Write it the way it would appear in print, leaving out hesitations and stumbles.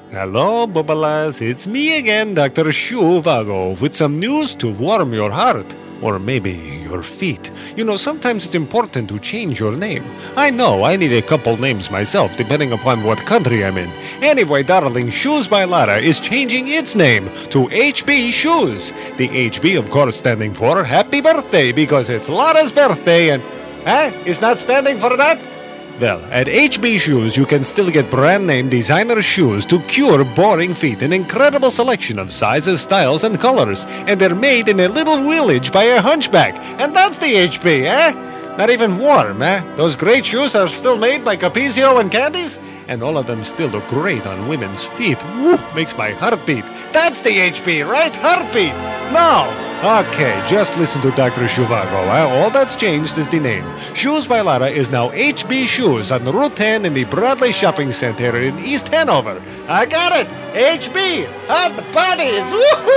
Hello, Bubbalas. It's me again, Dr. Shuvago, with some news to warm your heart. Or maybe your feet. You know, sometimes it's important to change your name. I know, I need a couple names myself, depending upon what country I'm in. Anyway, darling, Shoes by Lara is changing its name to HB Shoes. The HB, of course, standing for Happy Birthday, because it's Lara's birthday and... It's not standing for that? Well, at HB Shoes, you can still get brand name designer shoes to cure boring feet. An incredible selection of sizes, styles, and colors. And they're made in a little village by a hunchback. And that's the HB, Not even warm, Those great shoes are still made by Capizio and Candies? And all of them still look great on women's feet. Woo, makes my heart beat. That's the HB, right? Heartbeat. No. Okay, just listen to Dr. Shuvago. All that's changed is the name. Shoes by Lara is now HB Shoes on Route 10 in the Bradley Shopping Center in East Hanover. I got it! HB! Hot Buddies! Woohoo!